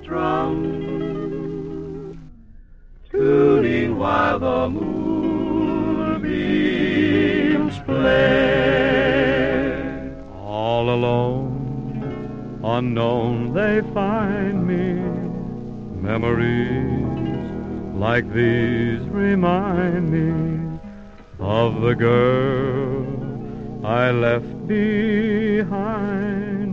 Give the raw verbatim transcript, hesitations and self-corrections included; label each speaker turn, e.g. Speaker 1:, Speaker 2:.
Speaker 1: strum, tuning while the moonbeams play.
Speaker 2: All alone, unknown, they find me. Memories like these remind me of the girl I left behind.